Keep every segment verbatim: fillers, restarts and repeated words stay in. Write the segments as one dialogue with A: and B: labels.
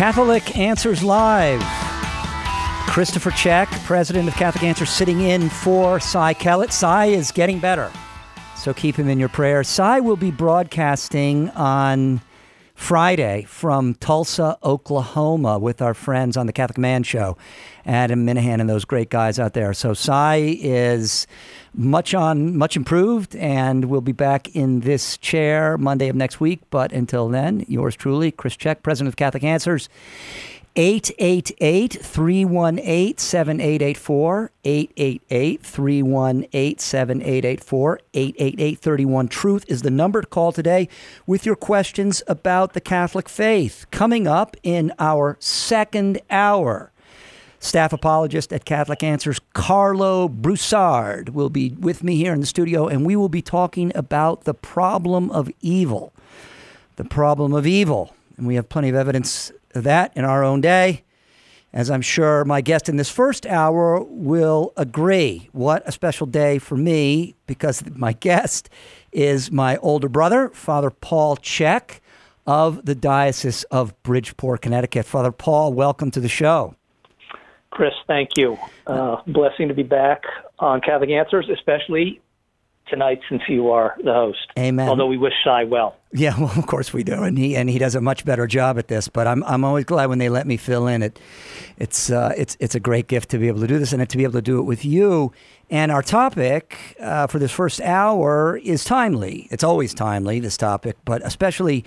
A: Catholic Answers Live. Christopher Check, president of Catholic Answers, sitting in for Cy Kellett. Cy is getting better, so keep him in your prayers. Cy will be broadcasting on Friday from Tulsa, Oklahoma, with our friends on the Catholic Man Show, Adam Minahan and those great guys out there. So Cy is much on, much improved, and we'll be back in this chair Monday of next week. But until then, yours truly, Chris Check, president of Catholic Answers. eight eight eight, three one eight, seven eight eight four, eight eight eight, three one eight, seven eight eight four, eight eight eight, three one Truth is the number to call today with your questions about the Catholic faith. Coming up in our second hour, staff apologist at Catholic Answers, Carlo Broussard, will be with me here in the studio, and we will be talking about the problem of evil. The problem of evil. And we have plenty of evidence of that in our own day, as I'm sure my guest in this first hour will agree. What a special day for me, because my guest is my older brother, Father Paul Check of the Diocese of Bridgeport, Connecticut. Father Paul, welcome to the show.
B: Chris, thank you. Uh, blessing to be back on Catholic Answers, especially tonight since you are the host.
A: Amen.
B: Although we wish Cy well.
A: Yeah, well, of course we do, and he and he does a much better job at this. But I'm I'm always glad when they let me fill in. It it's uh, it's it's a great gift to be able to do this, and to be able to do it with you. And our topic uh, for this first hour is timely. It's always timely, this topic, but especially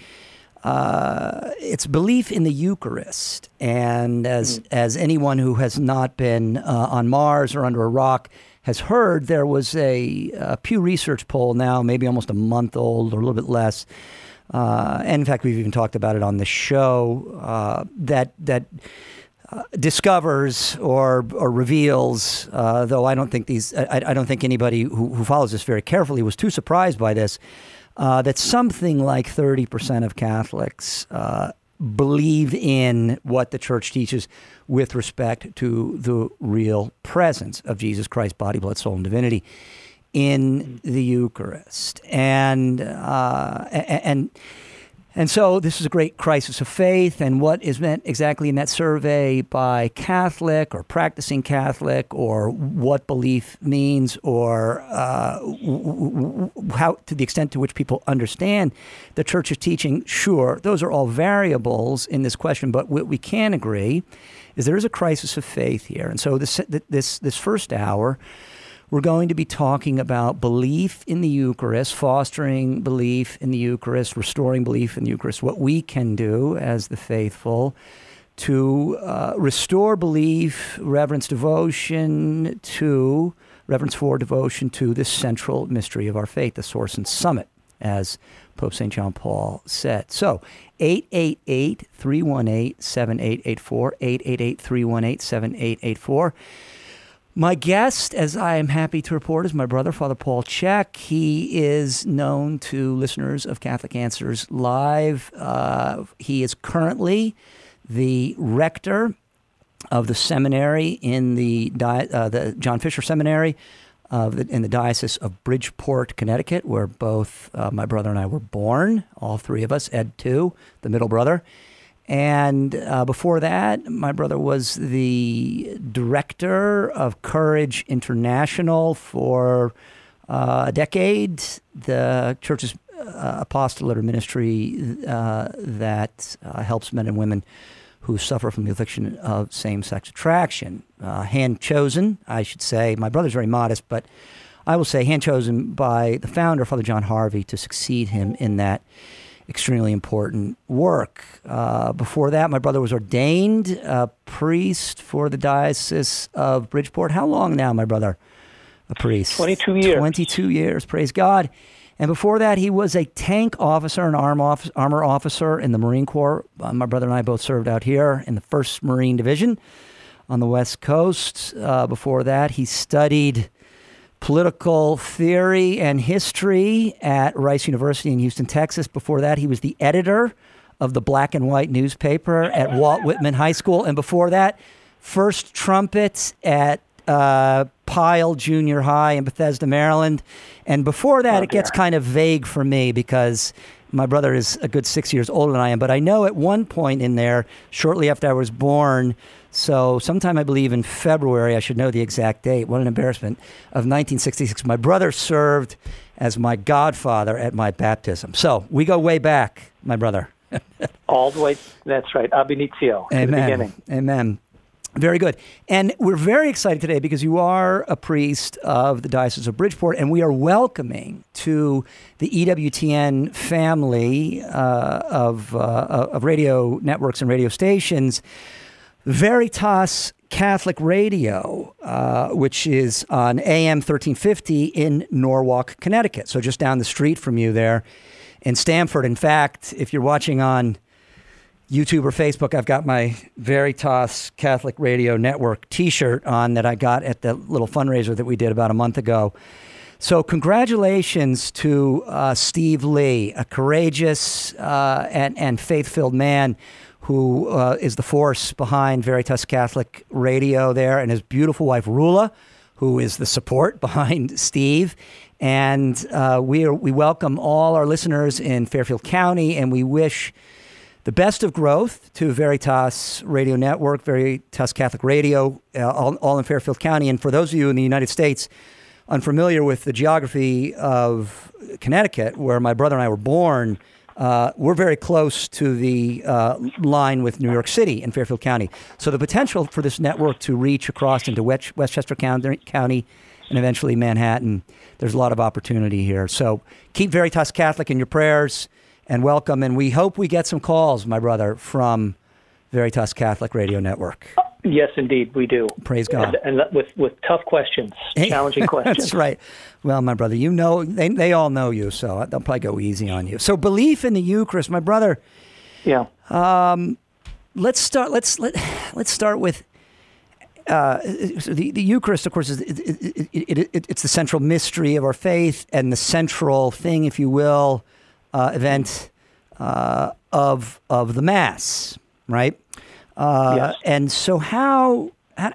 A: uh, it's belief in the Eucharist. And as mm. as anyone who has not been uh, on Mars or under a rock has heard, there was a, a Pew Research poll now, maybe almost a month old or a little bit less. Uh, and in fact, we've even talked about it on the show, uh, that that uh, discovers or or reveals, uh, though I don't think these, I, I don't think anybody who, who follows this very carefully was too surprised by this, uh, that something like thirty percent of Catholics uh, believe in what the Church teaches with respect to the real presence of Jesus Christ, body, blood, soul, and divinity in the Eucharist. And uh, and and so this is a great crisis of faith. And what is meant exactly in that survey by Catholic or practicing Catholic, or what belief means, or uh, how, to the extent to which people understand the Church's teaching, sure, those are all variables in this question. But what we can agree is there is a crisis of faith here. And so this this this first hour, we're going to be talking about belief in the Eucharist, fostering belief in the Eucharist, restoring belief in the Eucharist, what we can do as the faithful to uh, restore belief, reverence, devotion to, reverence for, devotion to this central mystery of our faith, the source and summit, as Pope Saint John Paul said. So, eight eight eight, three one eight, seven eight eight four, eight eight eight, three one eight, seven eight eight four. My guest, as I am happy to report, is my brother, Father Paul Check. He is known to listeners of Catholic Answers Live. Uh, he is currently the rector of the seminary in the, di- uh, the John Fisher Seminary of the, in the Diocese of Bridgeport, Connecticut, where both uh, my brother and I were born, all three of us, Ed too, the middle brother. And uh, before that, my brother was the director of Courage International for uh, a decade, the Church's uh, apostolate or ministry uh, that uh, helps men and women who suffer from the affliction of same-sex attraction. Uh, hand-chosen, I should say. My brother's very modest, but I will say hand-chosen by the founder, Father John Harvey, to succeed him in that extremely important work. Uh, before that, my brother was ordained a priest for the Diocese of Bridgeport. How long now, my brother, a priest?
B: twenty-two years.
A: twenty-two years, praise God. And before that, he was a tank officer, an arm off- armor officer in the Marine Corps. Uh, my brother and I both served out here in the first Marine Division on the West Coast. Uh, before that, he studied political theory and history at Rice University in Houston, Texas. Before that, he was the editor of the black and white newspaper at Walt Whitman High School. And before that, first trumpet at uh, Pyle Junior High in Bethesda, Maryland. And before that, oh, it gets kind of vague for me because My brother is a good six years older than I am, but I know at one point in there, shortly after I was born, so sometime I believe in February, I should know the exact date, what an embarrassment, of nineteen sixty-six, my brother served as my godfather at my baptism. So we go way back, my brother.
B: All the way, that's right, ab initio, to
A: Amen.
B: the beginning.
A: Amen. Very good. And we're very excited today because you are a priest of the Diocese of Bridgeport, and we are welcoming to the E W T N family uh, of, uh, of radio networks and radio stations, Veritas Catholic Radio, uh, which is on A M thirteen fifty in Norwalk, Connecticut. So just down the street from you there in Stamford. In fact, if you're watching on YouTube or Facebook, I've got my Veritas Catholic Radio Network T-shirt on that I got at the little fundraiser that we did about a month ago. So congratulations to uh, Steve Lee, a courageous uh, and, and faith-filled man who uh, is the force behind Veritas Catholic Radio there, and his beautiful wife, Rula, who is the support behind Steve. And uh, we are, we welcome all our listeners in Fairfield County, and we wish the best of growth to Veritas Radio Network, Veritas Catholic Radio, uh, all, all in Fairfield County. And for those of you in the United States unfamiliar with the geography of Connecticut, where my brother and I were born, uh, we're very close to the uh, line with New York City in Fairfield County. So the potential for this network to reach across into West, Westchester County, County and eventually Manhattan, there's a lot of opportunity here. So keep Veritas Catholic in your prayers. And welcome, and we hope we get some calls, my brother, from Veritas Catholic Radio Network.
B: Yes, indeed, we do.
A: Praise God.
B: And, and with, with tough questions, challenging questions.
A: That's right. Well, my brother, you know, they they all know you, so they'll probably go easy on you. So belief in the Eucharist, my brother.
B: Yeah.
A: Um, let's start. Let's let let's start with uh, the the Eucharist. Of course, is it, it, it, it, it's the central mystery of our faith and the central thing, if you will. Uh, event uh, of of the Mass, right? Uh,
B: yes.
A: And so, how, how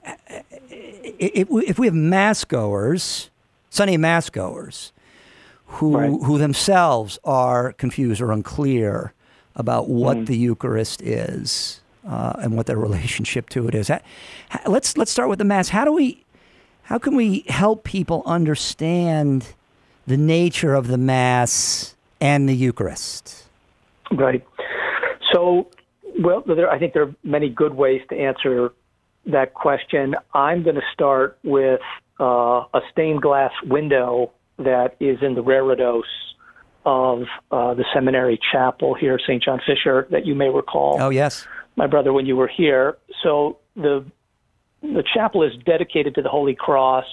A: if, if we have Mass goers, Sunday Mass goers, who
B: right.
A: who themselves are confused or unclear about what
B: mm.
A: the Eucharist is uh, and what their relationship to it is, how, let's let's start with the Mass. How do we, how can we help people understand the nature of the Mass and the Eucharist?
B: Right. So, well, there, I think there are many good ways to answer that question. I'm going to start with uh, a stained glass window that is in the reredos of uh, the seminary chapel here, Saint John Fisher, that you may recall.
A: Oh, yes.
B: My brother, when you were here. So the the chapel is dedicated to the Holy Cross,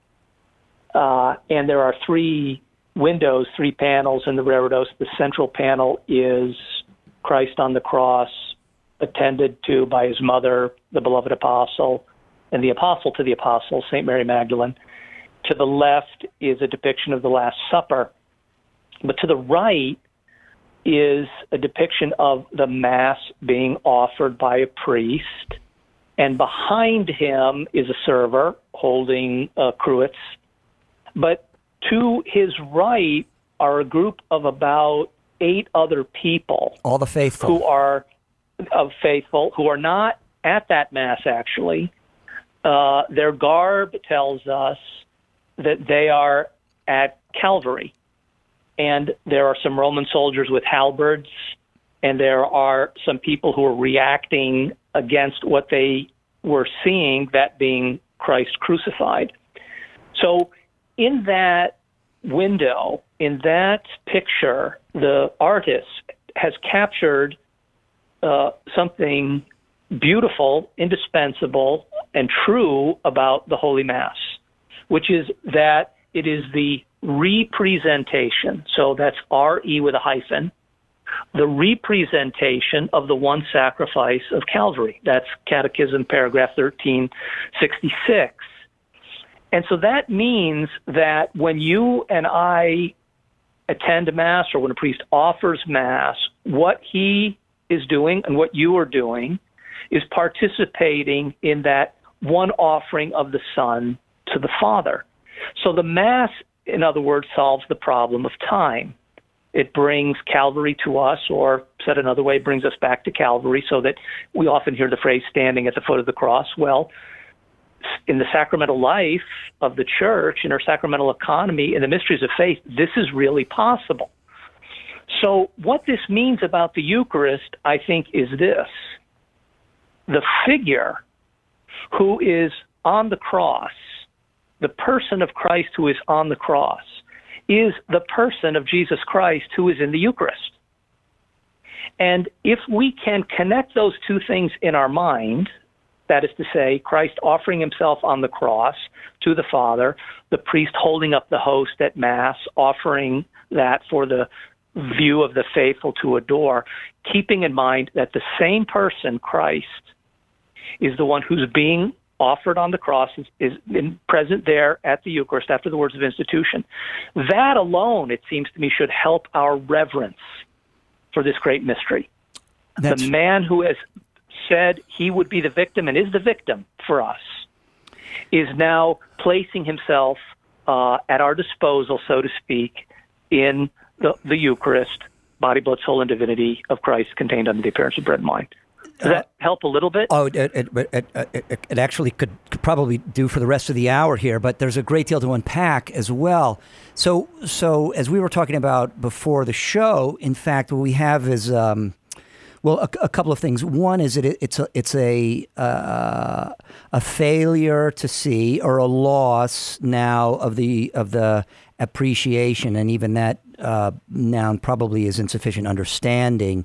B: uh, and there are three windows, three panels in the reredos. The central panel is Christ on the cross, attended to by his mother, the beloved apostle, and the apostle to the apostle, Saint Mary Magdalene. To the left is a depiction of the Last Supper. But to the right is a depiction of the Mass being offered by a priest. And behind him is a server holding uh, cruets. But to his right are a group of about eight other people.
A: All the faithful.
B: Who are of faithful, who are not at that Mass, actually. Uh, their garb tells us that they are at Calvary. And there are some Roman soldiers with halberds, and there are some people who are reacting against what they were seeing, that being Christ crucified. So in that window, in that picture, the artist has captured uh, something beautiful, indispensable, and true about the Holy Mass, which is that it is the representation, so that's R E with a hyphen, the representation of the one sacrifice of Calvary. That's Catechism, paragraph thirteen sixty-six. And so that means that when you and I attend Mass, or when a priest offers Mass, what he is doing and what you are doing is participating in that one offering of the Son to the Father. So the Mass, in other words, solves the problem of time. It brings Calvary to us, or said another way, brings us back to Calvary, so that we often hear the phrase standing at the foot of the cross. Well, in the sacramental life of the church, in our sacramental economy, in the mysteries of faith, this is really possible. So what this means about the Eucharist, I think, is this. The figure who is on the cross, the person of Christ who is on the cross, is the person of Jesus Christ who is in the Eucharist. And if we can connect those two things in our mind, that is to say, Christ offering himself on the cross to the Father, the priest holding up the host at Mass, offering that for the view of the faithful to adore, keeping in mind that the same person, Christ, is the one who's being offered on the cross, is, is in, present there at the Eucharist after the words of institution. That alone, it seems to me, should help our reverence for this great mystery. That's... The man who has said he would be the victim and is the victim for us is now placing himself uh, at our disposal, so to speak, in the, the Eucharist, body, blood, soul, and divinity of Christ contained under the appearance of bread and wine. Does that help a little bit?
A: Oh, it, it, it, it, it actually could, could probably do for the rest of the hour here, but there's a great deal to unpack as well. So, so as we were talking about before the show, in fact, what we have is, um, well, a, a couple of things. One is that it, it's a, it's a uh, a failure to see, or a loss now of the of the appreciation, and even that uh, noun probably is insufficient understanding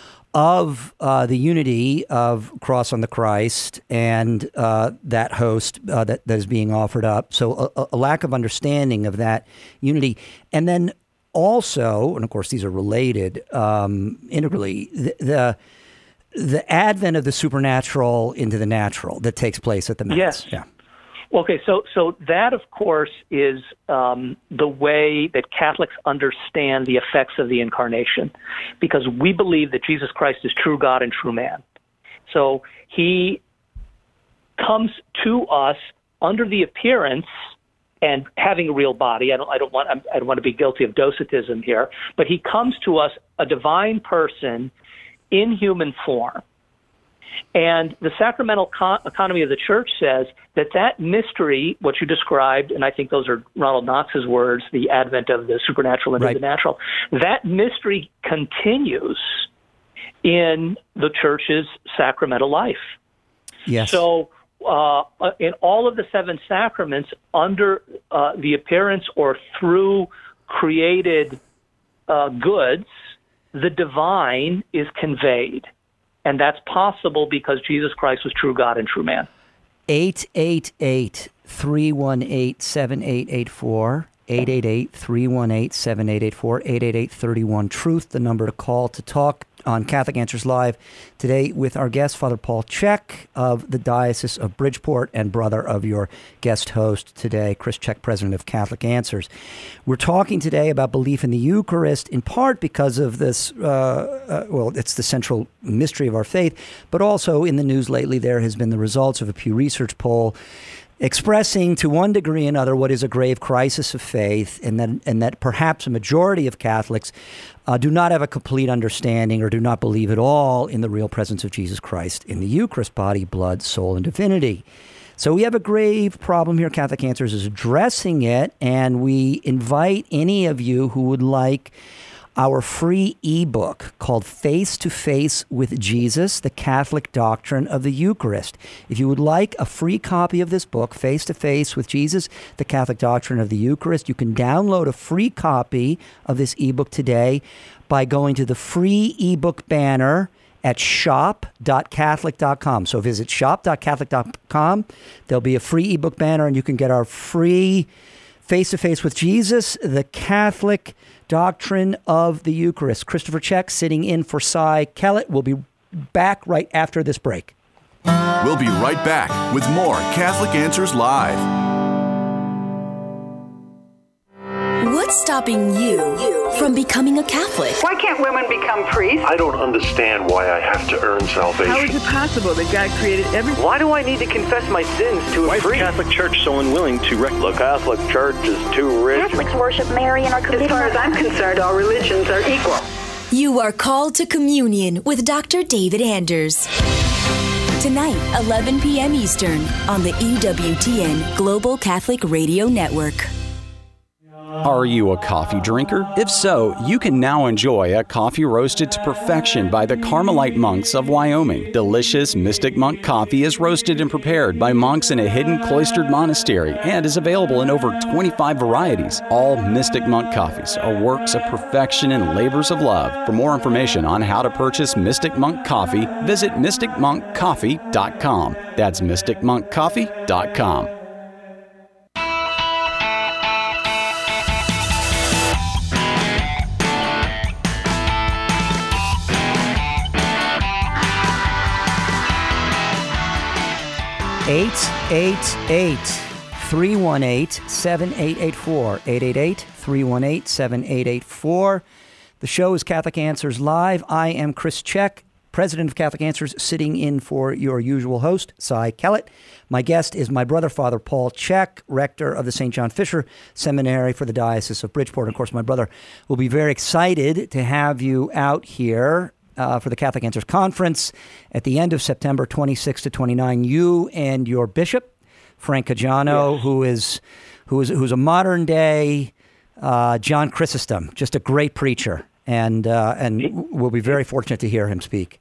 A: of uh, the unity of cross on the Christ and uh, that host uh, that, that is being offered up. So a, a lack of understanding of that unity. And then also, and of course these are related um, integrally, the, the the advent of the supernatural into the natural that takes place at the Mass.
B: Yes.
A: Yeah.
B: Okay, so so that, of course, is um, the way that Catholics understand the effects of the Incarnation, because we believe that Jesus Christ is true God and true man. So he comes to us under the appearance and having a real body. I don't, I don't want, I don't want to be guilty of docetism here, but he comes to us, a divine person in human form. And the sacramental co- economy of the Church says that that mystery, what you described, and I think those are Ronald Knox's words, the advent of the supernatural into right. the natural, that mystery continues in the Church's sacramental life.
A: Yes.
B: So uh, in all of the seven sacraments, under uh, the appearance or through created uh, goods, the divine is conveyed. And that's possible because Jesus Christ was true God and true man.
A: eight eight eight, three one eight, seven eight eight four, eight eight eight, three one eight, seven eight eight four, eight eight eight, three one, truth, the number to call to talk on Catholic Answers Live today with our guest, Father Paul Chek of the Diocese of Bridgeport and brother of your guest host today, Chris Chek, president of Catholic Answers. We're talking today about belief in the Eucharist, in part because of this, uh, uh, well, it's the central mystery of our faith, but also in the news lately there has been the results of a Pew Research poll expressing to one degree or another what is a grave crisis of faith, and that, and that perhaps a majority of Catholics uh, do not have a complete understanding or do not believe at all in the real presence of Jesus Christ in the Eucharist, body, blood, soul, and divinity. So we have a grave problem here. Catholic Answers is addressing it, and we invite any of you who would like our free ebook called Face to Face with Jesus, the Catholic Doctrine of the Eucharist. If you would like a free copy of this book, Face to Face with Jesus, the Catholic Doctrine of the Eucharist, you can download a free copy of this ebook today by going to the free ebook banner at shop dot catholic dot com. So visit shop dot catholic dot com. There'll be a free ebook banner, and you can get our free Face to Face with Jesus, the Catholic Doctrine of the Eucharist. Christopher Chek sitting in for Cy Kellett. We'll be back right after this break.
C: We'll be right back with more Catholic Answers Live.
D: What's stopping you from becoming a Catholic?
E: Why can't women become priests?
F: I don't understand why I have to earn salvation.
E: How is it possible that God created everything?
G: Why do I need to confess my sins to a
H: Why
G: priest?
H: is the Catholic Church so unwilling to rec-
F: The Catholic Church is too rich.
I: Catholics worship Mary and are
E: As far as I'm concerned, all religions are equal.
D: You are called to communion with Doctor David Anders. Tonight, eleven p.m. Eastern on the E W T N Global Catholic Radio Network.
J: Are you a coffee drinker? If so, you can now enjoy a coffee roasted to perfection by the Carmelite monks of Wyoming. Delicious Mystic Monk coffee is roasted and prepared by monks in a hidden cloistered monastery and is available in over twenty-five varieties. All Mystic Monk coffees are works of perfection and labors of love. For more information on how to purchase Mystic Monk coffee, visit mystic monk coffee dot com. That's mystic monk coffee dot com.
A: eight eight eight, three one eight, seven eight eight four. eight eight eight, three one eight, seven eight eight four. The show is Catholic Answers Live. I am Chris Check, president of Catholic Answers, sitting in for your usual host, Cy Kellett. My guest is my brother, Father Paul Check, rector of the Saint John Fisher Seminary for the Diocese of Bridgeport. And of course, my brother will be very excited to have you out here Uh, for the Catholic Answers Conference at the end of September twenty-sixth to twenty-ninth. You and your bishop, Frank Caggiano, yes. who is who is who's a modern day uh, John Chrysostom, just a great preacher, and uh, and he, we'll be very fortunate to hear him speak.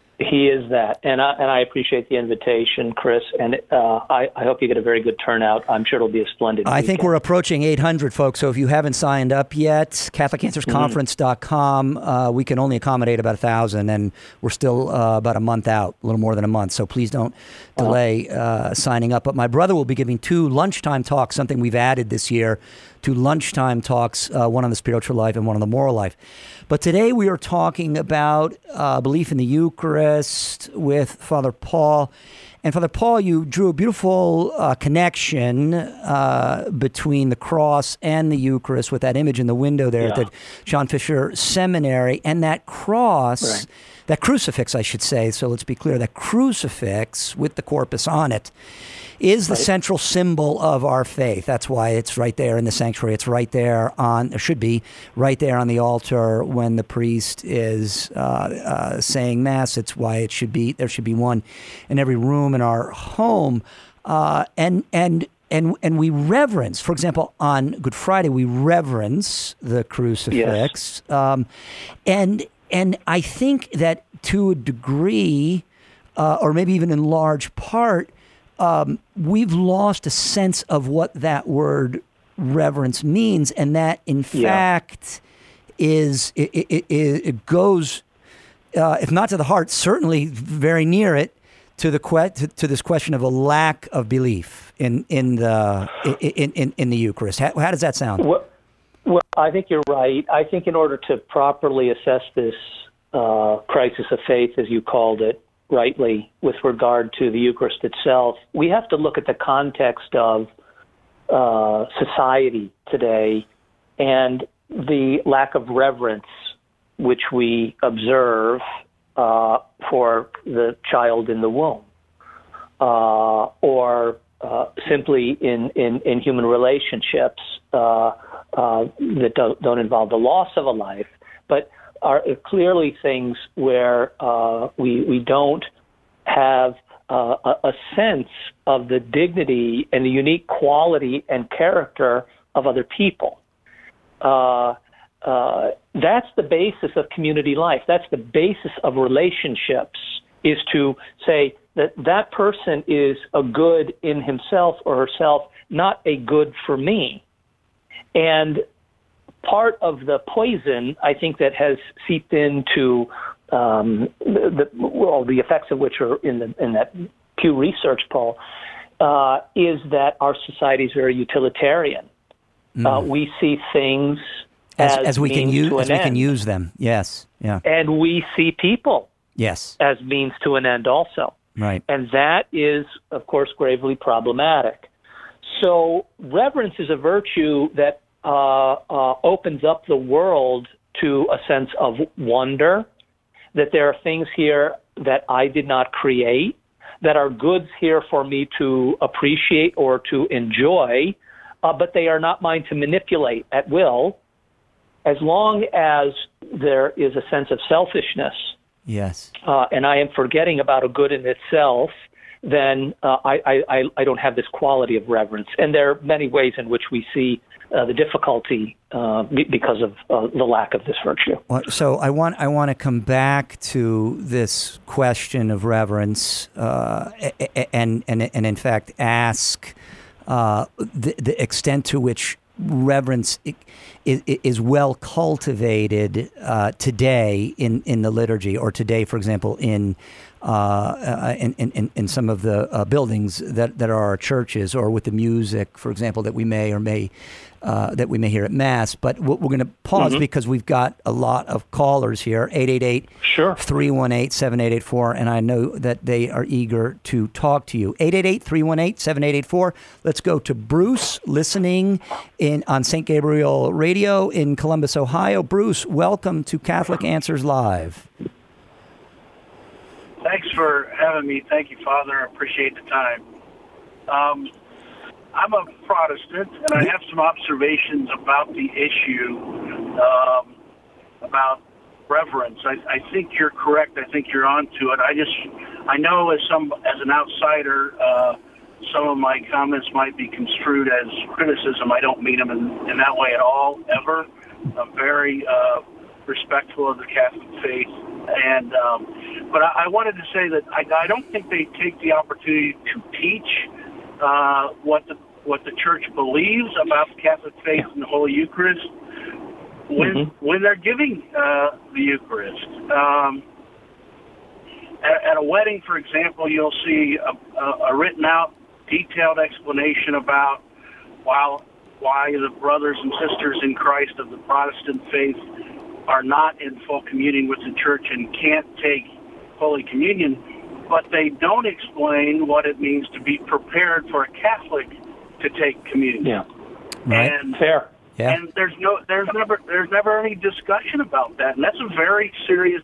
B: He is that, and I, and I appreciate the invitation, Chris, and uh, I, I hope you get a very good turnout. I'm sure it'll be a splendid
A: I
B: weekend.
A: think we're approaching eight hundred folks, so if you haven't signed up yet, Catholic Answers Conference dot com, uh, we can only accommodate about one thousand, and we're still uh, about a month out, a little more than a month, so please don't delay uh, signing up. But my brother will be giving two lunchtime talks, something we've added this year, two lunchtime talks, uh, one on the spiritual life and one on the moral life. But today we are talking about uh, belief in the Eucharist with Father Paul. And Father Paul, you drew a beautiful uh, connection uh, between the cross and the Eucharist with that image in the window there yeah. at the John Fisher Seminary. And that cross, right. that crucifix, I should say, so let's be clear, that crucifix with the corpus on it is the right. central symbol of our faith. That's why it's right there in the sanctuary. It's right there on, or should be, right there on the altar when the priest is uh, uh, saying Mass. It's why it should be, there should be one in every room in our home. Uh, and, and, and, and we reverence, for example, on Good Friday, we reverence the crucifix. Yes. Um, and, and I think that to a degree, uh, or maybe even in large part, Um, we've lost a sense of what that word reverence means, and that, in yeah. fact, is it, it, it, it goes, uh, if not to the heart, certainly very near it, to the que- to, to this question of a lack of belief in in the in in, in the Eucharist. How, how does that sound?
B: Well, well, I think you're right. I think in order to properly assess this uh, crisis of faith, as you called it, rightly, with regard to the Eucharist itself, we have to look at the context of uh, society today and the lack of reverence which we observe uh, for the child in the womb, uh, or uh, simply in, in, in human relationships uh, uh, that don't, don't involve the loss of a life, but are clearly things where uh, we we don't have uh, a, a sense of the dignity and the unique quality and character of other people. Uh, uh, that's the basis of community life. That's the basis of relationships, is to say that that person is a good in himself or herself, not a good for me. And part of the poison, I think, that has seeped into um, the, the well, the effects of which are in the in that Pew Research poll, uh, is that our society is very utilitarian. Mm. Uh, we see things as,
A: as, as we can use as we
B: end.
A: can use them. Yes, yeah,
B: and we see people
A: yes
B: as means to an end also.
A: Right,
B: and that is, of course, gravely problematic. So reverence is a virtue that uh, uh, opens up the world to a sense of wonder, that there are things here that I did not create, that are goods here for me to appreciate or to enjoy, uh, but they are not mine to manipulate at will, as long as there is a sense of selfishness.
A: Yes.
B: Uh, and I am forgetting about a good in itself, then uh, I, I, I don't have this quality of reverence. And there are many ways in which we see uh, the difficulty uh, because of uh, the lack of this virtue.
A: Well, so I want I want to come back to this question of reverence, uh, and and and in fact ask uh, the, the extent to which reverence is, is well cultivated uh, today in, in the liturgy, or today, for example, in uh, in, in in some of the uh, buildings that, that are our churches, or with the music, for example, that we may or may uh, that we may hear at Mass. But we're going to pause mm-hmm. because we've got a lot of callers here. eight eight eight, three one eight, seven eight eight four, and I know that they are eager to talk to you. eight eight eight, three one eight, seven eight eight four. Let's go to Bruce, listening in on Saint Gabriel Radio in Columbus, Ohio. Bruce, welcome to Catholic Answers Live.
I: Thanks for having me. Thank you, Father. I appreciate the time. Um, I'm a Protestant, and I have some observations about the issue um, about reverence. I, I think you're correct. I think you're onto it. I just, I know as some as an outsider, uh, some of my comments might be construed as criticism. I don't mean them in, in that way at all, ever. I'm very uh, respectful of the Catholic faith. And um, but I, I wanted to say that I, I don't think they take the opportunity to teach uh, what the what the Church believes about the Catholic faith and the Holy Eucharist when mm-hmm. when they're giving uh, the Eucharist. Um, at, at a wedding, for example, you'll see a, a, a written out, detailed explanation about why why the brothers and sisters in Christ of the Protestant faith are not in full communion with the Church and can't take Holy Communion, but they don't explain what it means to be prepared for a Catholic to take communion.
B: Yeah,
A: right.
I: And,
B: fair.
A: Yeah.
I: And there's no, there's never, there's never any discussion about that, and that's a very serious.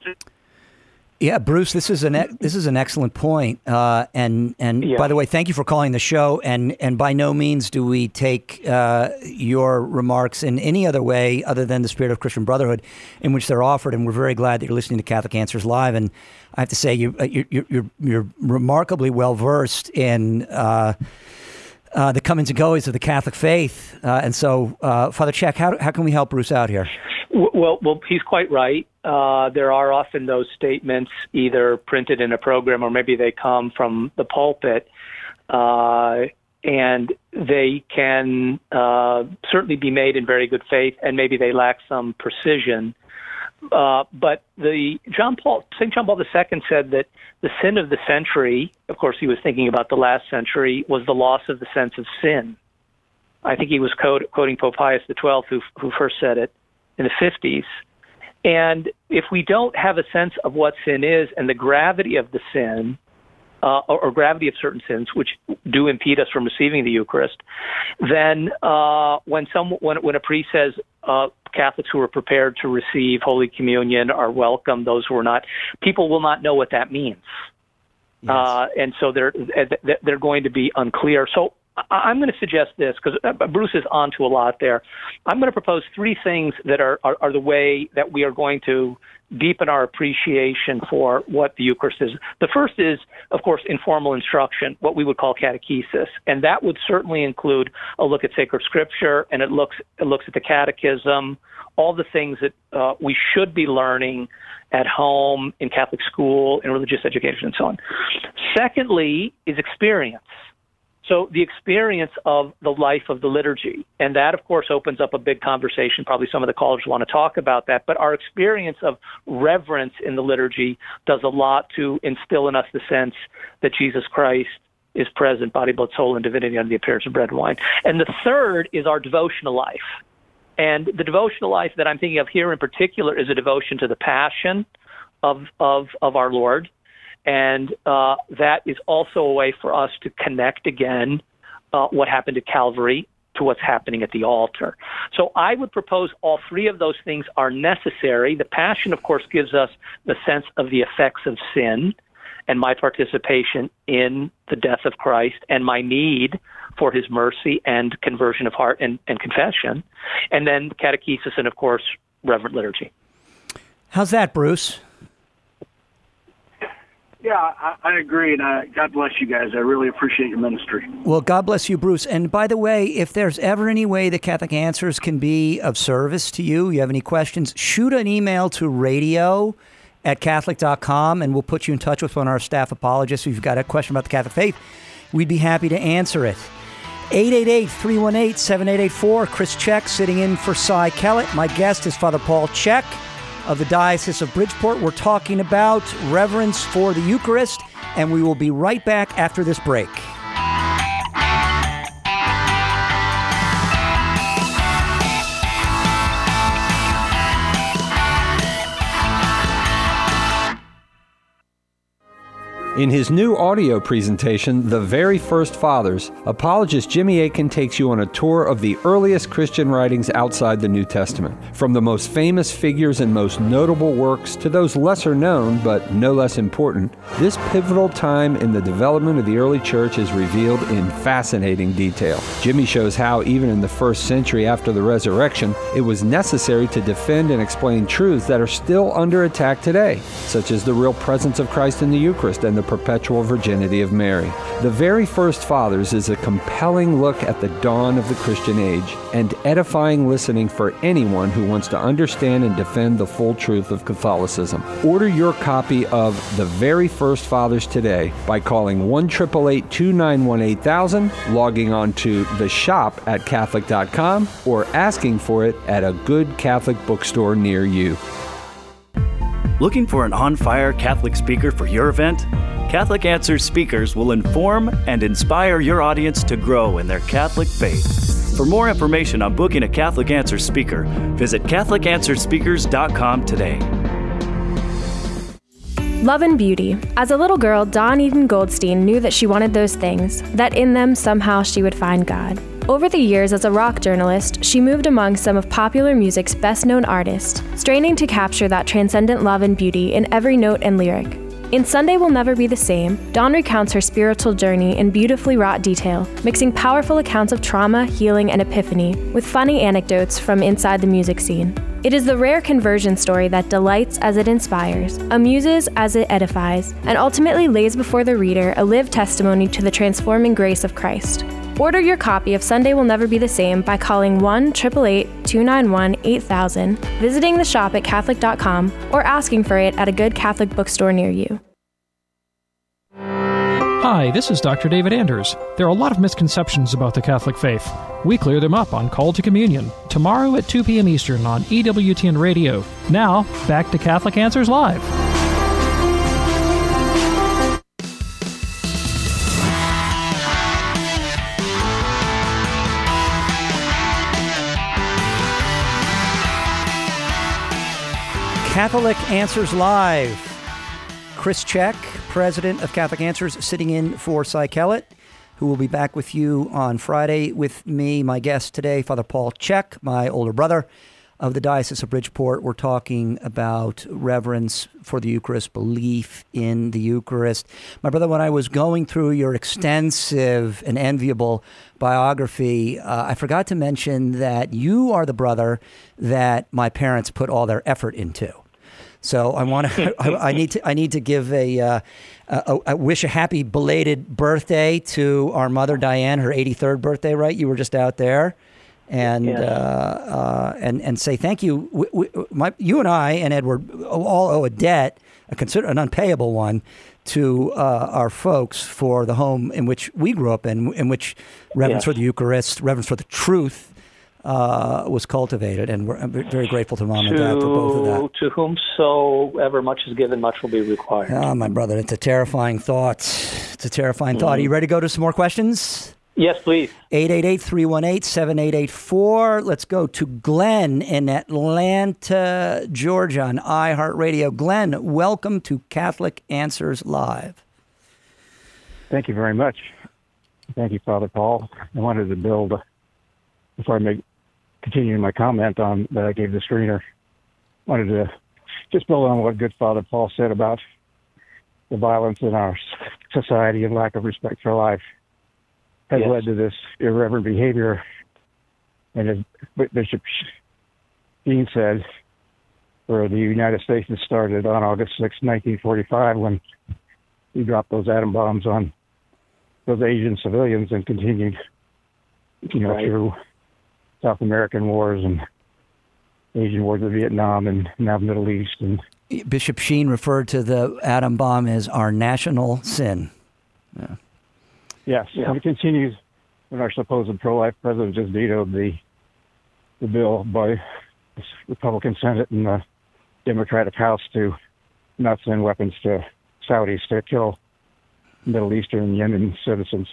A: Yeah, Bruce, this is an this is an excellent point. Uh, and and
B: yeah.
A: by the way, thank you for calling the show. And and by no means do we take uh, your remarks in any other way other than the spirit of Christian brotherhood in which they're offered. And we're very glad that you're listening to Catholic Answers Live. And I have to say, you you're you're, you're remarkably well versed in uh, uh, the comings and goings of the Catholic faith. Uh, and so, uh, Father Czech, how how can we help Bruce out here?
B: Well, well, he's quite right. Uh, there are often those statements either printed in a program or maybe they come from the pulpit, uh, and they can uh, certainly be made in very good faith, and maybe they lack some precision. Uh, but the John Paul, Saint John Paul the Second said that the sin of the century, of course he was thinking about the last century, was the loss of the sense of sin. I think he was quote, quoting Pope Pius the Twelfth, who, who first said it in the fifties. And if we don't have a sense of what sin is and the gravity of the sin, uh, or, or gravity of certain sins, which do impede us from receiving the Eucharist, then uh, when some when, when a priest says uh, Catholics who are prepared to receive Holy Communion are welcome, those who are not, people will not know what that means, yes. uh, and so they're they're going to be unclear. So I'm going to suggest this, because Bruce is onto a lot there. I'm going to propose three things that are, are, are the way that we are going to deepen our appreciation for what the Eucharist is. The first is, of course, informal instruction, what we would call catechesis. And that would certainly include a look at sacred scripture, and it looks it looks at the catechism, all the things that uh, we should be learning at home, in Catholic school, in religious education, and so on. Secondly is experience. So the experience of the life of the liturgy, and that, of course, opens up a big conversation. Probably some of the callers want to talk about that. But our experience of reverence in the liturgy does a lot to instill in us the sense that Jesus Christ is present, body, blood, soul, and divinity under the appearance of bread and wine. And the third is our devotional life. And the devotional life that I'm thinking of here in particular is a devotion to the passion of of, of our Lord. And uh, that is also a way for us to connect again uh, what happened at Calvary to what's happening at the altar. So I would propose all three of those things are necessary. The Passion, of course, gives us the sense of the effects of sin and my participation in the death of Christ and my need for his mercy and conversion of heart and, and confession. And then catechesis and, of course, reverent liturgy.
A: How's that, Bruce?
I: Yeah, I, I agree, and I, God bless you guys. I really appreciate your ministry.
A: Well, God bless you, Bruce. And by the way, if there's ever any way that Catholic Answers can be of service to you, you have any questions, shoot an email to radio at catholic dot com, and we'll put you in touch with one of our staff apologists. If you've got a question about the Catholic faith, we'd be happy to answer it. eight eight eight, three one eight, seven eight eight four. Chris Check sitting in for Cy Kellett. My guest is Father Paul Check of the Diocese of Bridgeport. We're talking about reverence for the Eucharist, and we will be right back after this break.
K: In his new audio presentation, The Very First Fathers, apologist Jimmy Akin takes you on a tour of the earliest Christian writings outside the New Testament. From the most famous figures and most notable works to those lesser known but no less important, this pivotal time in the development of the early church is revealed in fascinating detail. Jimmy shows how, even in the first century after the resurrection, it was necessary to defend and explain truths that are still under attack today, such as the real presence of Christ in the Eucharist and the perpetual virginity of Mary. The Very First Fathers is a compelling look at the dawn of the Christian age and edifying listening for anyone who wants to understand and defend the full truth of Catholicism. Order your copy of The Very First Fathers today by calling one eight eight eight, two nine one, eight thousand, logging on to the shop at catholic dot com, or asking for it at a good Catholic bookstore near you.
L: Looking for an on-fire Catholic speaker for your event? Catholic Answers speakers will inform and inspire your audience to grow in their Catholic faith. For more information on booking a Catholic Answers speaker, visit catholic answers speakers dot com today.
M: Love and beauty. As a little girl, Dawn Eden Goldstein knew that she wanted those things, that in them somehow she would find God. Over the years as a rock journalist, she moved among some of popular music's best-known artists, straining to capture that transcendent love and beauty in every note and lyric. In Sunday Will Never Be the Same, Dawn recounts her spiritual journey in beautifully wrought detail, mixing powerful accounts of trauma, healing, and epiphany with funny anecdotes from inside the music scene. It is the rare conversion story that delights as it inspires, amuses as it edifies, and ultimately lays before the reader a lived testimony to the transforming grace of Christ. Order your copy of Sunday Will Never Be the Same by calling one eight eight eight, two nine one, eight thousand, visiting the shop at catholic dot com, or asking for it at a good Catholic bookstore near you.
N: Hi, this is Doctor David Anders. There are a lot of misconceptions about the Catholic faith. We clear them up on Call to Communion, tomorrow at two p.m. Eastern on E W T N Radio. Now, back to Catholic Answers Live.
A: Catholic Answers Live. Chris Check, president of Catholic Answers, sitting in for Cy Kellett, who will be back with you on Friday with me. My guest today, Father Paul Check, my older brother of the Diocese of Bridgeport. We're talking about reverence for the Eucharist, belief in the Eucharist. My brother, when I was going through your extensive and enviable biography, uh, I forgot to mention that you are the brother that my parents put all their effort into. So I want to. I, I need to. I need to give a, uh, a, a wish a happy belated birthday to our mother Diane, her eighty-third birthday. Right, you were just out there, and
B: yes.
A: uh, uh, and and say thank you. We, we, my, you and I and Edward all owe a debt, a consider an unpayable one, to uh, our folks for the home in which we grew up in, in which reverence
B: yes.
A: for the Eucharist, reverence for the truth. Uh, was cultivated, and we're I'm very grateful to Mom and Dad for both of that.
B: To whomsoever much is given, much will be required.
A: Ah, my brother, it's a terrifying thought. It's a terrifying mm-hmm. thought. Are you ready to go to some more questions?
B: Yes, please.
A: eight eight eight, three one eight, seven eight eight four. Let's go to Glenn in Atlanta, Georgia on iHeartRadio. Glenn, welcome to Catholic Answers Live.
O: Thank you very much. Thank you, Father Paul. I wanted to build before I make continue my comment on that I gave the screener, wanted to just build on what good Father Paul said about the violence in our society and lack of respect for life has
B: yes.
O: led to this irreverent behavior. And as Bishop Dean said, where the United States started on August sixth, nineteen forty-five, when we dropped those atom bombs on those Asian civilians and continued, you know,
B: right.
O: through South American wars and Asian wars of Vietnam and now the Middle East. And
A: Bishop Sheen referred to the atom bomb as our national sin. Yeah.
O: Yes,
B: yeah.
O: and it continues when our supposed pro-life president just vetoed the the bill by the Republican Senate and the Democratic House to not send weapons to Saudis to kill Middle Eastern and Yemen citizens.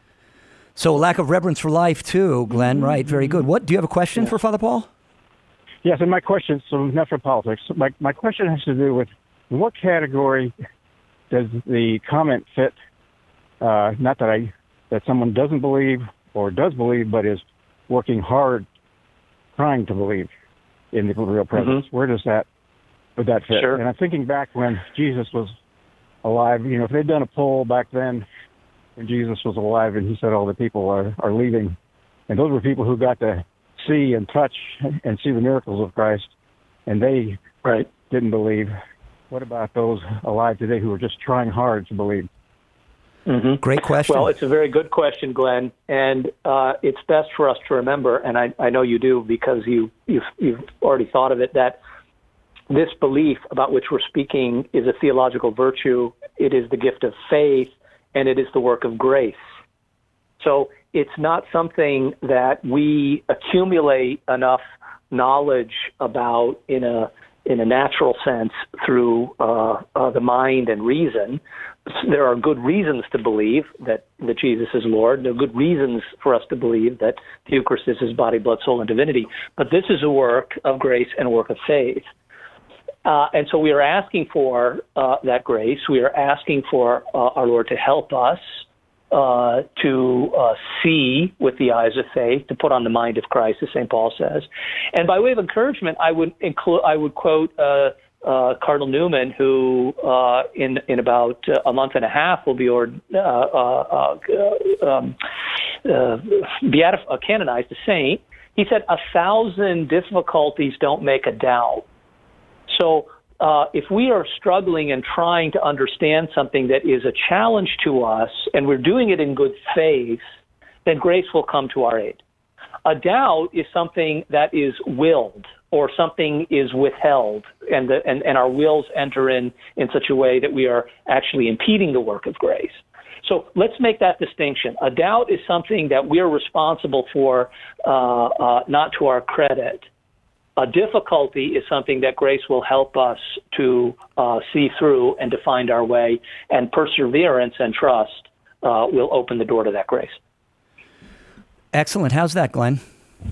A: So lack of reverence for life, too, Glenn. Right, very good. What do you have a question
O: yeah.
A: for Father Paul?
O: Yes, and my question, so not for politics, my, my question has to do with what category does the comment fit, uh, not that I that someone doesn't believe or does believe, but is working hard trying to believe in the real presence. Mm-hmm. Where does that, would that fit?
B: Sure.
O: And I'm thinking back when Jesus was alive, you know, if they'd done a poll back then when Jesus was alive and he said all the people are, are leaving, and those were people who got to see and touch and see the miracles of Christ, and they
B: right.
O: didn't believe. What about those alive today who are just trying hard to believe?
B: Mm-hmm.
A: Great question.
B: Well, it's a very good question, Glenn, and uh, it's best for us to remember, and I, I know you do because you, you've, you've already thought of it, that this belief about which we're speaking is a theological virtue. It is the gift of faith, and it is the work of grace. So it's not something that we accumulate enough knowledge about in a in a natural sense through uh, uh, the mind and reason. There are good reasons to believe that, that Jesus is Lord. There are good reasons for us to believe that the Eucharist is his body, blood, soul, and divinity. But this is a work of grace and a work of faith. Uh, and so we are asking for uh, that grace. We are asking for uh, our Lord to help us uh, to uh, see with the eyes of faith, to put on the mind of Christ, as Saint Paul says. And by way of encouragement, I would include, I would quote uh, uh, Cardinal Newman, who uh, in in about uh, a month and a half will be ord- uh, uh, uh, um, uh, beatif- uh, canonized a saint. He said, "A thousand difficulties don't make a doubt." So uh, if we are struggling and trying to understand something that is a challenge to us, and we're doing it in good faith, then grace will come to our aid. A doubt is something that is willed, or something is withheld, and, the, and, and our wills enter in in such a way that we are actually impeding the work of grace. So let's make that distinction. A doubt is something that we're responsible for, uh, uh, not to our credit. A difficulty is something that grace will help us to uh, see through and to find our way, and perseverance and trust uh, will open the door to that grace.
A: Excellent. How's that, Glenn?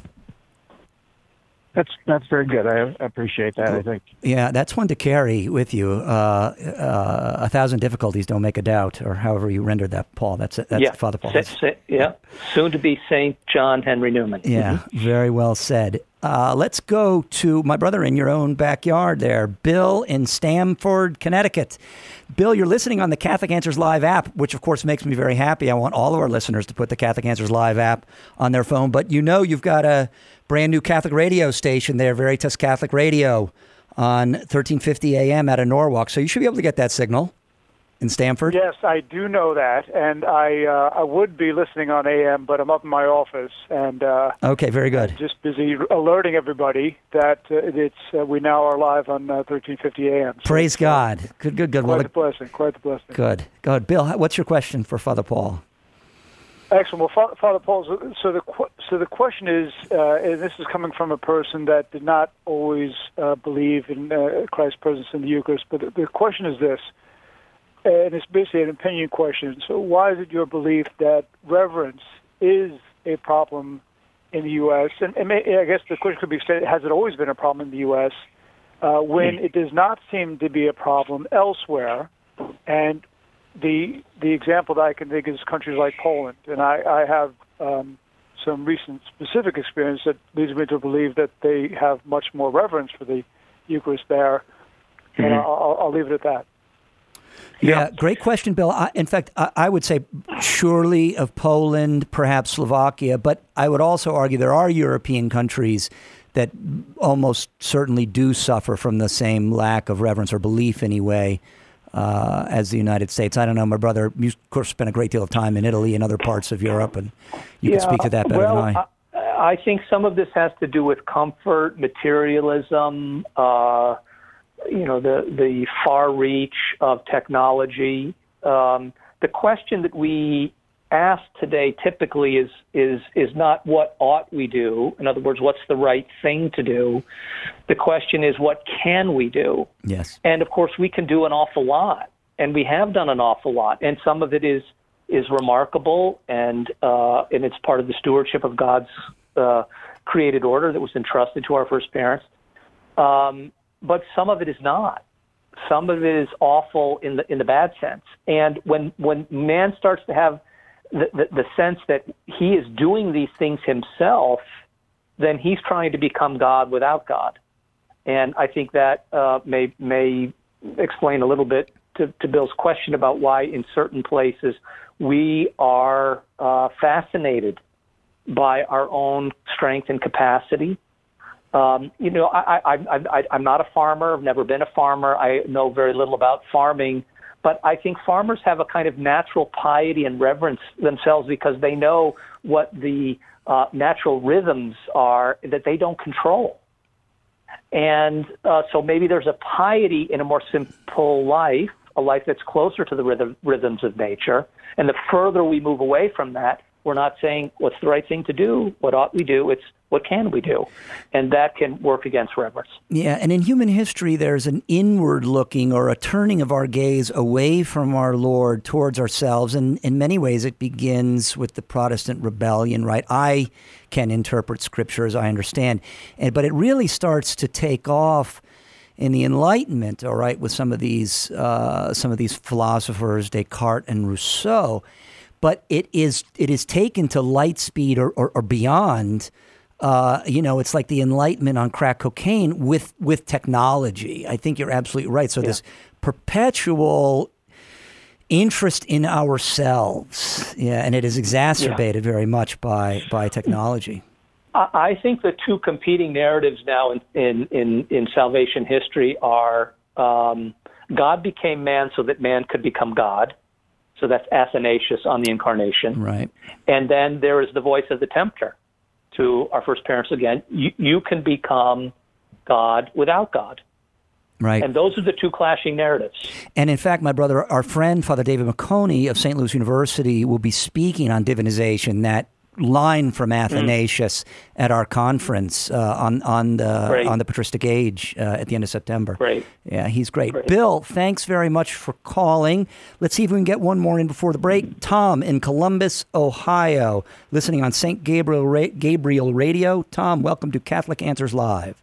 O: That's that's very good. I appreciate that, I think.
A: Yeah, that's one to carry with you. Uh, uh, a thousand difficulties don't make a doubt, or however you rendered that, Paul. That's that's
B: yeah.
A: Father Paul.
B: Sa- sa- yeah, soon to be Saint John Henry Newman.
A: Yeah,
B: mm-hmm.
A: very well said. Uh, let's go to my brother in your own backyard there, Bill in Stamford, Connecticut. Bill, you're listening on the Catholic Answers Live app, which of course makes me very happy. I want all of our listeners to put the Catholic Answers Live app on their phone. But you know you've got a brand new Catholic radio station there, Veritas Catholic Radio, on thirteen fifty A M out of Norwalk. So you should be able to get that signal in Stamford.
P: Yes, I do know that, and I uh, I would be listening on A M, but I'm up in my office, and uh,
A: okay, very good.
P: I'm just busy alerting everybody that uh, it's uh, we now are live on uh, thirteen fifty A M. So
A: Praise God. Good, good, good.
P: Quite
A: well,
P: the blessing. Quite the blessing.
A: Good, good. Bill, what's your question for Father Paul?
P: Excellent. Well, Father Paul, so the so the question is, uh, and this is coming from a person that did not always uh, believe in uh, Christ's presence in the Eucharist, but the question is this. And it's basically an opinion question. So why is it your belief that reverence is a problem in the U S? And, and may, I guess the question could be said, has it always been a problem in the U S uh, when it does not seem to be a problem elsewhere? And the the example that I can think is countries like Poland. And I, I have um, some recent specific experience that leads me to believe that they have much more reverence for the Eucharist there. Mm-hmm. And I'll, I'll leave it at that.
A: Yeah, yeah, great question, Bill. I, in fact, I, I would say surely of Poland, perhaps Slovakia, but I would also argue there are European countries that almost certainly do suffer from the same lack of reverence or belief anyway uh, as the United States. I don't know. My brother, you of course, spent a great deal of time in Italy and other parts of Europe, and you
B: yeah,
A: can speak to that better
B: well,
A: than I.
B: I. I think some of this has to do with comfort, materialism, uh, you know, the, the far reach of technology. Um, the question that we ask today typically is, is, is not what ought we do. In other words, what's the right thing to do? The question is, what can we do?
A: Yes.
B: And of course, we can do an awful lot, and we have done an awful lot. And some of it is, is remarkable, and, uh, and it's part of the stewardship of God's uh, created order that was entrusted to our first parents. Um, but some of it is not. Some of it is awful in the in the bad sense. And when when man starts to have the, the, the sense that he is doing these things himself, then he's trying to become God without God. And I think that uh, may may explain a little bit to, to Bill's question about why in certain places we are uh, fascinated by our own strength and capacity. Um, you know, I, I, I, I, I'm not a farmer. I've never been a farmer. I know very little about farming. But I think farmers have a kind of natural piety and reverence themselves because they know what the uh, natural rhythms are that they don't control. And uh, so maybe there's a piety in a more simple life, a life that's closer to the rhythm, rhythms of nature. And the further we move away from that, we're not saying what's the right thing to do, what ought we do, it's what can we do? And that can work against reverence.
A: Yeah, and in human history, there's an inward looking or a turning of our gaze away from our Lord towards ourselves. And in many ways, it begins with the Protestant rebellion, right? I can interpret Scripture as I understand, and but it really starts to take off in the Enlightenment, all right, with some of these uh, some of these philosophers, Descartes and Rousseau. But it is it is taken to light speed or, or, or beyond. Uh, you know, it's like the Enlightenment on crack cocaine with with technology. I think you're absolutely right. So yeah. This perpetual interest in ourselves, yeah, and it is exacerbated yeah. very much by by technology.
B: I think the two competing narratives now in in in, in salvation history are um, God became man so that man could become God. So that's Athanasius on the Incarnation.
A: Right.
B: And then there is the voice of the tempter to our first parents again. You, you can become God without God.
A: Right.
B: And those are the two clashing narratives.
A: And in fact, my brother, our friend, Father David McConey of Saint Louis University will be speaking on divinization, that line from Athanasius mm. at our conference uh, on on the great. on the patristic age uh, at the end of September.
B: Great.
A: Yeah, he's great.
B: great.
A: Bill, thanks very much for calling. Let's see if we can get one more in before the break. Tom in Columbus, Ohio, listening on Saint Gabriel Ra- Gabriel Radio. Tom, welcome to Catholic Answers Live.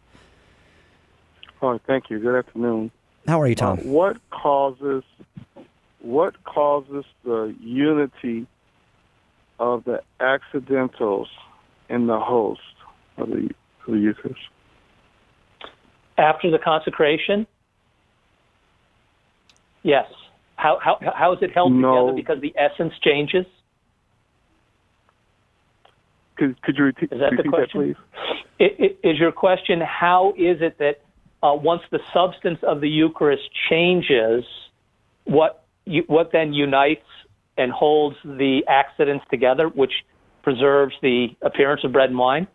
Q: Oh, thank you. Good afternoon.
A: How are you, Tom?
Q: Uh, what causes what causes the unity of the accidentals in the host of the, of the Eucharist?
B: After the consecration? Yes. How how how is it held
Q: no.
B: together? Because the essence changes?
Q: Could, could you repeat,
B: is that,
Q: repeat
B: the question?
Q: that, please?
B: It, it, is your question, how is it that uh, once the substance of the Eucharist changes, what you, what then unites and holds the accidents together, which preserves the appearance of bread and wine?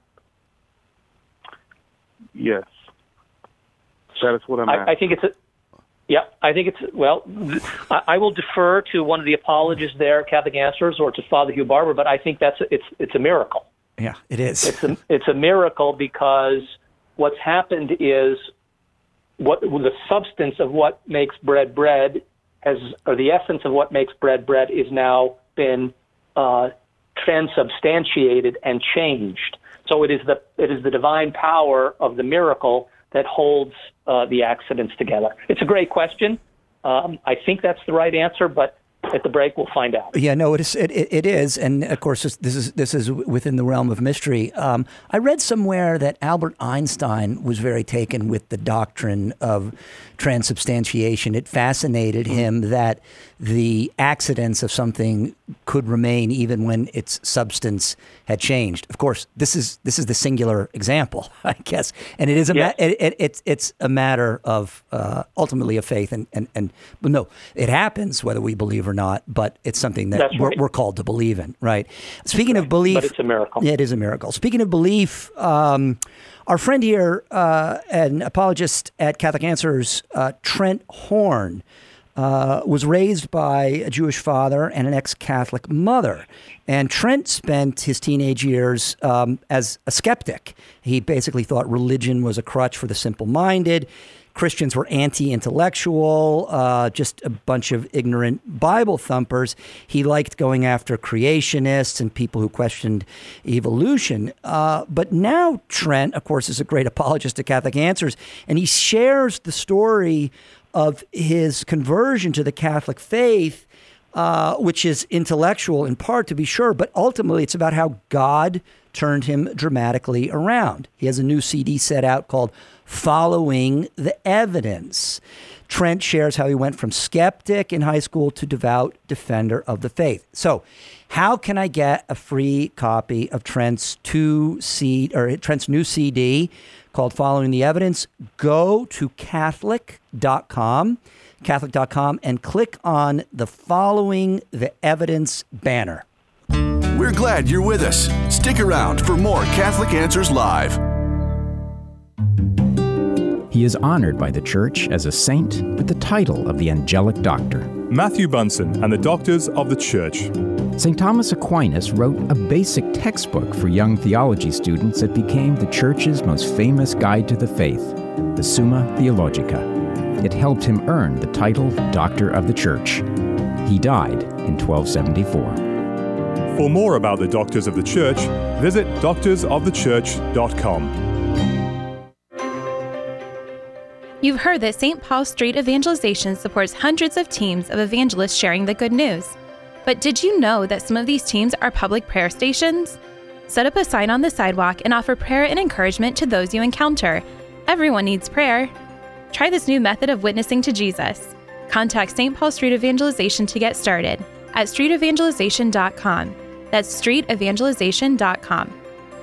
Q: Yes. That is what I'm
B: I, I think it's a, yeah, I think it's, well, I, I will defer to one of the apologists there, Catholic Answers, or to Father Hugh Barber, but I think that's, a, it's, it's a miracle.
A: Yeah, it is.
B: It's a, it's a miracle because what's happened is what the substance of what makes bread bread has, or the essence of what makes bread bread is now been uh, transubstantiated and changed. So it is the it is the divine power of the miracle that holds uh, the accidents together. It's a great question. Um, I think that's the right answer, but At the break, we'll find out.
A: Yeah, no, it is. It, it is, and of course, this, this is this is within the realm of mystery. Um, I read somewhere that Albert Einstein was very taken with the doctrine of transubstantiation. It fascinated him that the accidents of something could remain even when its substance had changed. Of course, this is this is the singular example, I guess, and it is a
B: yes.
A: ma- it, it, it's it's a matter of uh, ultimately of faith, and and and but no, it happens whether we believe or not, but it's something that
B: That's
A: we're,
B: right.
A: we're called to believe in, right? Speaking of belief,
B: But it's a miracle.
A: Yeah, it is a miracle. Speaking of belief, um, our friend here, uh, an apologist at Catholic Answers, uh, Trent Horn, uh, was raised by a Jewish father and an ex-Catholic mother. And Trent spent his teenage years um, as a skeptic. He basically thought religion was a crutch for the simple-minded. Christians were anti-intellectual, uh, just a bunch of ignorant Bible thumpers. He liked going after creationists and people who questioned evolution. Uh, but now Trent, of course, is a great apologist to Catholic Answers, and he shares the story of his conversion to the Catholic faith, uh, which is intellectual in part, to be sure, but ultimately it's about how God turned him dramatically around. He has a new C D set out called Following the Evidence. Trent shares how he went from skeptic in high school to devout defender of the faith. So, how can I get a free copy of Trent's two C or Trent's new C D called Following the Evidence? Go to Catholic dot com, Catholic dot com, and click on the Following the Evidence banner.
C: We're glad you're with us. Stick around for more Catholic Answers Live.
R: He is honored by the Church as a saint with the title of the Angelic Doctor.
S: Matthew Bunson and the Doctors of the Church.
R: Saint Thomas Aquinas wrote a basic textbook for young theology students that became the Church's most famous guide to the faith, the Summa Theologica. It helped him earn the title Doctor of the Church. He died in twelve seventy-four.
S: For more about the Doctors of the Church, visit doctors of the church dot com.
T: You've heard that Saint Paul Street Evangelization supports hundreds of teams of evangelists sharing the good news. But did you know that some of these teams are public prayer stations? Set up a sign on the sidewalk and offer prayer and encouragement to those you encounter. Everyone needs prayer. Try this new method of witnessing to Jesus. Contact Saint Paul Street Evangelization to get started at street evangelization dot com. That's street evangelization dot com.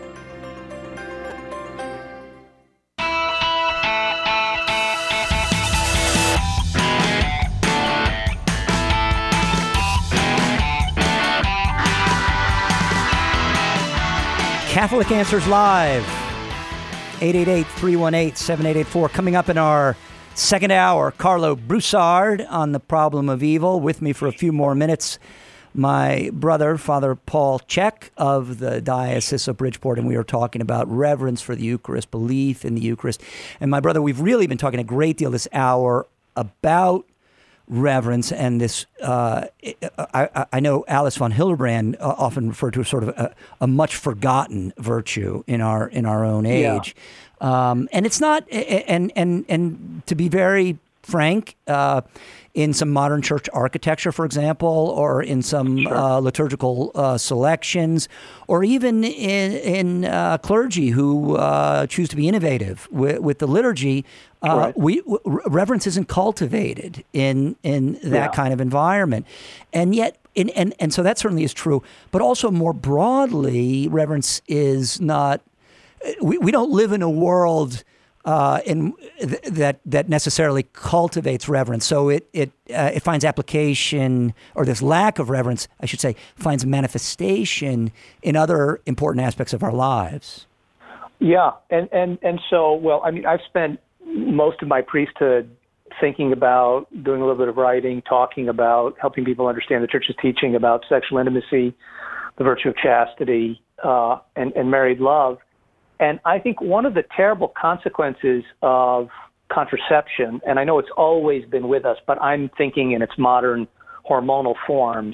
A: Catholic Answers Live, eight eight eight, three one eight, seven eight eight four. Coming up in our second hour, Carlo Broussard on the problem of evil. With me for a few more minutes, my brother, Father Paul Chek of the Diocese of Bridgeport, and we are talking about reverence for the Eucharist, belief in the Eucharist. And my brother, we've really been talking a great deal this hour about reverence and this, uh, I, I know Alice von Hildebrand often referred to as sort of a, a much forgotten virtue in our in our own age. Yeah. Um, and it's not, and, and, and to be very frank, uh, in some modern church architecture, for example, or in some sure. uh, liturgical uh, selections, or even in, in uh, clergy who uh, choose to be innovative with, with the liturgy, uh, right. we w- reverence isn't cultivated in in that yeah. kind of environment, and yet, in, and and so that certainly is true. But also more broadly, reverence is not. We we don't live in a world. Uh, in th- that that necessarily cultivates reverence, so it it uh, it finds application, or this lack of reverence, I should say, finds manifestation in other important aspects of our lives.
B: Yeah, and and and so, well, I mean, I've spent most of my priesthood thinking about, doing a little bit of writing, talking about, helping people understand the Church's teaching about sexual intimacy, the virtue of chastity, uh, and and married love. And I think one of the terrible consequences of contraception, and I know it's always been with us, but I'm thinking in its modern hormonal forms,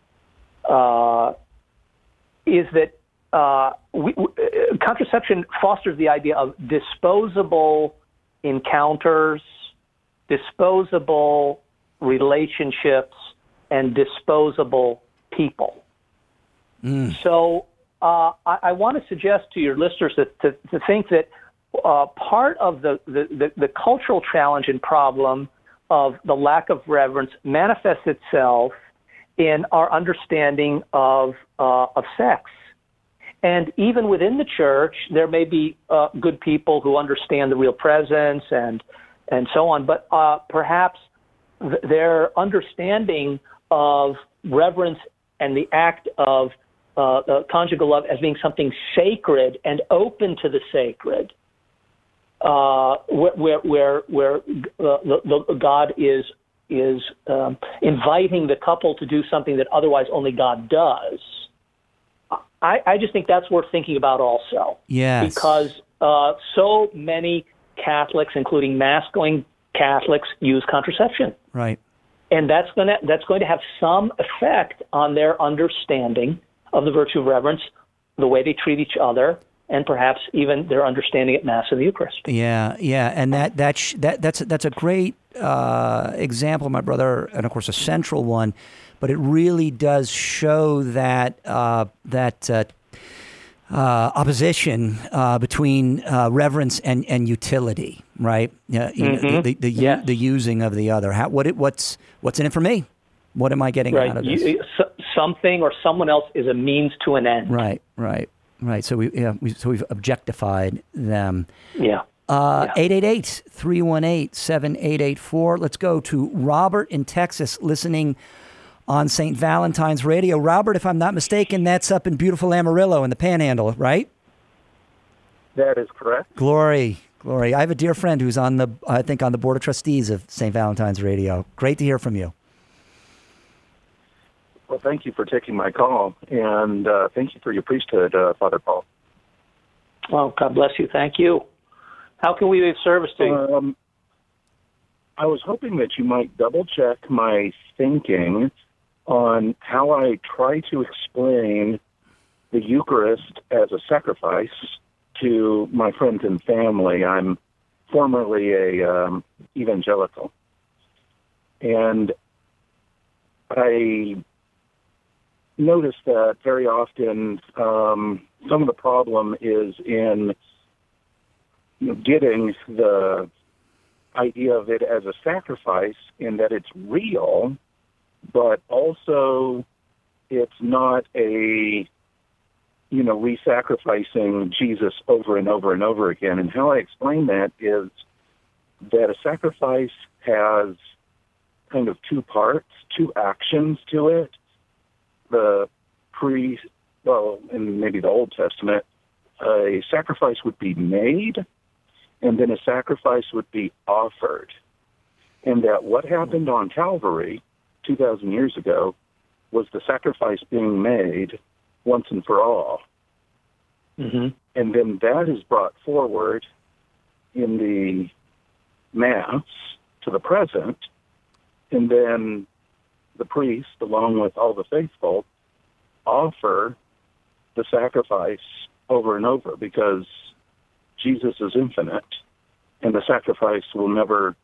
B: uh, is that uh, we, w- contraception fosters the idea of disposable encounters, disposable relationships, and disposable people.
A: Mm.
B: So uh, I, I want to suggest to your listeners that to, to think that uh, part of the, the, the, the cultural challenge and problem of the lack of reverence manifests itself in our understanding of uh, of sex. And even within the church, there may be uh, good people who understand the real presence and and so on, but uh, perhaps th- their understanding of reverence and the act of uh, uh, conjugal love as being something sacred and open to the sacred, uh, where where where, where uh, the, the God is is um, inviting the couple to do something that otherwise only God does. I, I just think that's worth thinking about also.
A: Yes.
B: Because uh, so many Catholics, including Mass-going Catholics, use contraception.
A: Right.
B: And that's going to that's going to have some effect on their understanding of the virtue of reverence, the way they treat each other, and perhaps even their understanding at Mass of the Eucharist.
A: Yeah, yeah, and that that sh- that that's that's a great uh, example, my brother, and of course a central one. But it really does show that uh, that uh, uh, opposition uh, between uh, reverence and, and utility, right? Yeah, you
B: Mm-hmm.
A: know, the the, the,
B: yeah.
A: the using of the other. How, what it, what's what's in it for me? What am I getting
B: right.
A: out of this?
B: You, something or someone else is a means to an end.
A: Right, right, right. So we yeah, we, so we've objectified them.
B: Yeah.
A: Uh, eight eight eight, three one eight, seven eight eight four. Let's go to Robert in Texas, listening on Saint Valentine's Radio. Robert, if I'm not mistaken, that's up in beautiful Amarillo in the Panhandle, right?
U: That is correct.
A: Glory, glory. I have a dear friend who's on the, I think, on the board of trustees of Saint Valentine's Radio. Great to hear from you.
U: Well, thank you for taking my call, and uh, thank you for your priesthood, uh, Father Paul.
B: Well, God bless you. Thank you. How can we be of service to you?
U: Um, I was hoping that you might double-check my thinking on how I try to explain the Eucharist as a sacrifice to my friends and family. I'm formerly a um, evangelical, and I noticed that very often um, some of the problem is in you know, getting the idea of it as a sacrifice in that it's real, but also it's not a, you know, re-sacrificing Jesus over and over and over again. And how I explain that is that a sacrifice has kind of two parts, two actions to it. The pre, well, in maybe the Old Testament, a sacrifice would be made, and then a sacrifice would be offered. And that what happened on Calvary two thousand years ago was the sacrifice being made once and for all.
B: Mm-hmm.
U: And then that is brought forward in the Mass to the present, and then the priest, along with all the faithful, offer the sacrifice over and over, because Jesus is infinite, and the sacrifice will never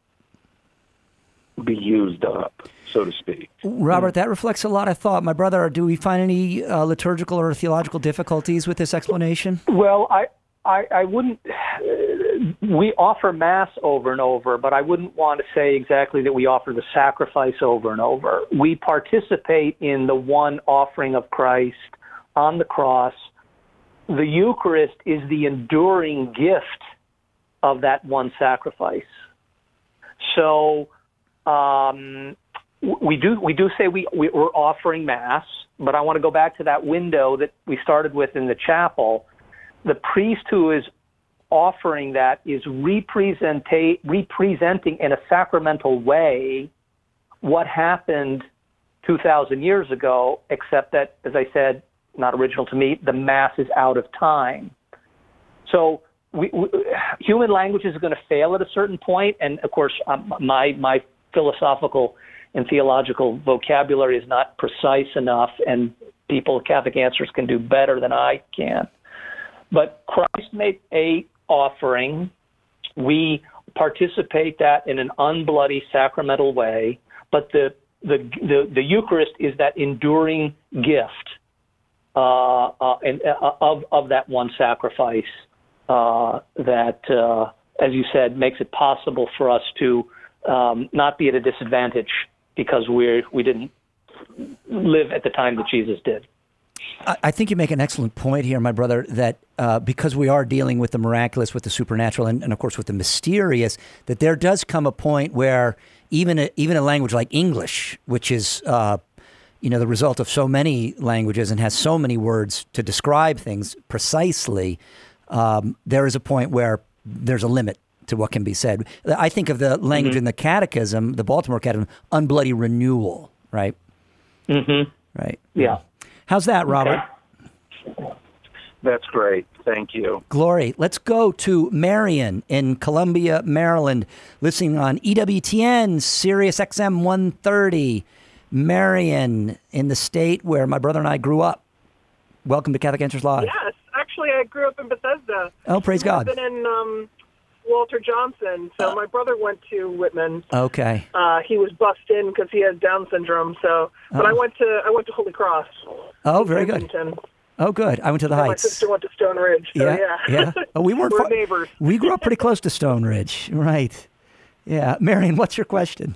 U: be used up, so to speak.
A: Robert, that reflects a lot of thought. My brother, do we find any uh, liturgical or theological difficulties with this explanation?
B: Well, I, I, I wouldn't. Uh, we offer Mass over and over, but I wouldn't want to say exactly that we offer the sacrifice over and over. We participate in the one offering of Christ on the cross. The Eucharist is the enduring gift of that one sacrifice. So um, we do we do say we, we, we're offering Mass, but I want to go back to that window that we started with in the chapel. The priest who is offering that is representa- representing in a sacramental way what happened two thousand years ago, except that, as I said, not original to me, the Mass is out of time. So we, we, human language is going to fail at a certain point, and of course, um, my my philosophical and theological vocabulary is not precise enough, and people, Catholic Answers, can do better than I can. But Christ made a offering. We participate that in an unbloody sacramental way, but the the, the the Eucharist is that enduring gift uh, uh, and uh, of of that one sacrifice uh, that, uh, as you said, makes it possible for us to um, not be at a disadvantage because we we didn't live at the time that Jesus did.
A: I think you make an excellent point here, my brother, that uh, because we are dealing with the miraculous, with the supernatural, and, and of course with the mysterious, that there does come a point where even a, even a language like English, which is uh, you know the result of so many languages and has so many words to describe things precisely, um, there is a point where there's a limit to what can be said. I think of the language mm-hmm. in the Catechism, the Baltimore Catechism, unbloody renewal, right?
B: Mm-hmm.
A: Right.
B: Yeah.
A: How's that, Robert?
U: Okay. That's great. Thank you.
A: Glory. Let's go to Marion in Columbia, Maryland, listening on E W T N, Sirius X M one thirty. Marion, in the state where my brother and I grew up. Welcome to Catholic Answers Live.
G: Yes. Actually, I grew up in Bethesda.
A: Oh, praise God.
G: I've been in um, Walter Johnson, so my brother went to Whitman.
A: Okay.
G: Uh, he was bussed in because he has Down syndrome. So, but
A: oh.
G: I went to I went to Holy Cross.
A: Oh, very good. Oh, good. I went to the
G: and
A: Heights.
G: My sister went to Stone Ridge. So
A: yeah,
G: yeah.
A: yeah. Oh, we weren't
G: We're
A: far,
G: neighbors.
A: We grew up pretty close to Stone Ridge, right? Yeah, Marion, what's your question?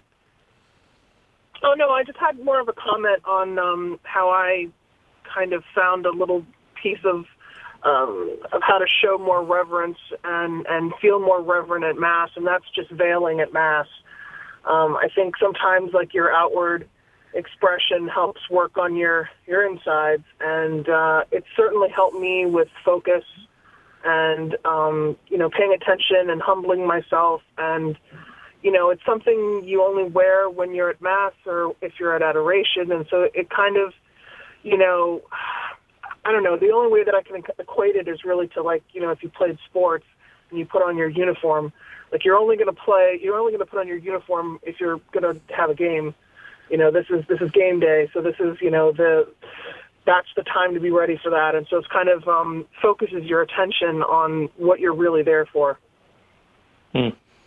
G: Oh no, I just had more of a comment on um, how I kind of found a little piece of. Um, of how to show more reverence and, and feel more reverent at Mass, and that's just veiling at Mass. Um, I think sometimes, like, your outward expression helps work on your, your insides, and uh, it certainly helped me with focus and, um, you know, paying attention and humbling myself. And, you know, it's something you only wear when you're at Mass or if you're at adoration, and so it kind of, you know... I don't know. The only way that I can equate it is really to, like, you know, if you played sports and you put on your uniform, like, you're only going to play, you're only going to put on your uniform if you're going to have a game. You know, this is this is game day, so this is, you know, the that's the time to be ready for that. And so it's kind of um, focuses your attention on what you're really there for.
B: Hmm.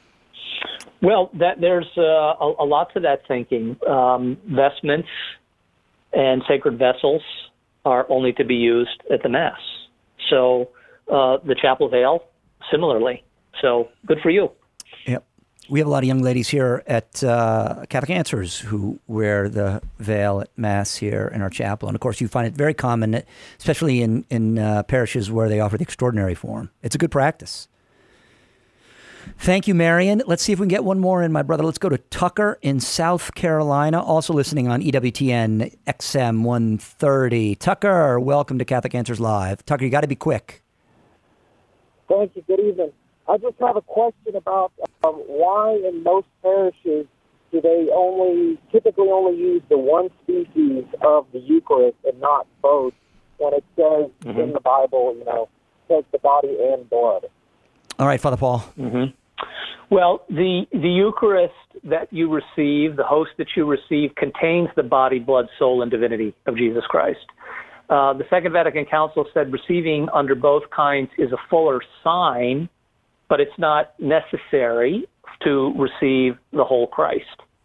B: Well, that there's uh, a, a lot to that thinking. Um, vestments and sacred vessels are only to be used at the Mass. So uh, the chapel veil, similarly. So good for you.
A: Yep. We have a lot of young ladies here at uh, Catholic Answers who wear the veil at Mass here in our chapel. And, of course, you find it very common, especially in, in uh, parishes where they offer the extraordinary form. It's a good practice. Thank you, Marion. Let's see if we can get one more in, my brother. Let's go to Tucker in South Carolina, also listening on E W T N X M one thirty. Tucker, welcome to Catholic Answers Live. Tucker, you got to be quick.
V: Thank you. Good evening. I just have a question about um, why in most parishes do they only typically only use the one species of the Eucharist and not both when it says mm-hmm. in the Bible, you know, take the body and blood.
A: All right, Father Paul.
B: Mm-hmm. Well, the the Eucharist that you receive, the host that you receive, contains the body, blood, soul, and divinity of Jesus Christ. Uh, the Second Vatican Council said receiving under both kinds is a fuller sign, but it's not necessary to receive the whole Christ.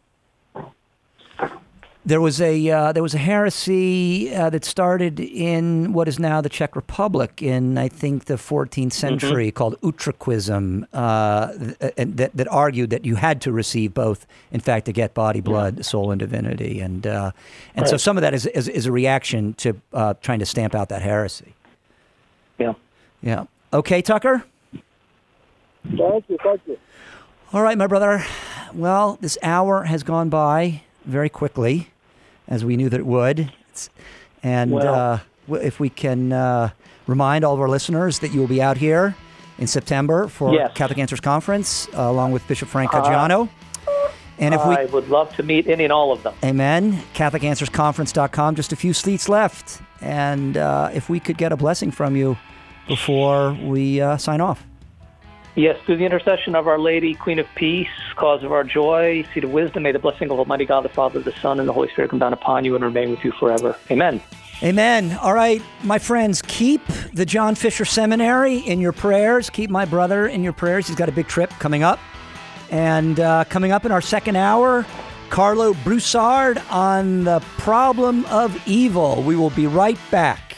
A: There was a uh, there was a heresy uh, that started in what is now the Czech Republic in, I think, the fourteenth century mm-hmm. called Utraquism, uh, th- that, that argued that you had to receive both, in fact, to get body, blood, yeah. soul, and divinity. And uh, and right. so some of that is, is, is a reaction to uh, trying to stamp out that heresy.
B: Yeah.
A: Yeah. Okay, Tucker?
V: Thank you. Thank you.
A: All right, my brother. Well, this hour has gone by very quickly, as we knew that it would. It's, and well, uh, if we can uh, remind all of our listeners that you will be out here in September for
B: yes.
A: Catholic Answers Conference, uh, along with Bishop Frank Caggiano. Uh, and if we,
B: I would love to meet any and all of them.
A: Amen. Catholic Answers Conference dot com. Just a few seats left. And uh, if we could get a blessing from you before we uh, sign off.
B: Yes, through the intercession of Our Lady, Queen of Peace, cause of our joy, seat of wisdom, may the blessing of Almighty God, the Father, the Son, and the Holy Spirit come down upon you and remain with you forever. Amen.
A: Amen. All right, my friends, keep the John Fisher Seminary in your prayers. Keep my brother in your prayers. He's got a big trip coming up. And uh, coming up in our second hour, Carlo Broussard on the problem of evil. We will be right back.